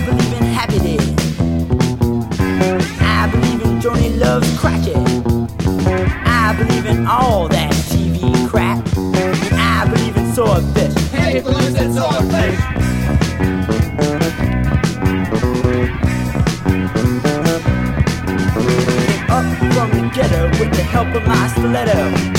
believe in Happy Days. I believe in Johnny Loves Crackhead. I believe in all that TV crap. And I believe in swordfish. Hey, blues and swordfish. Came up from the ghetto with the help of my stiletto.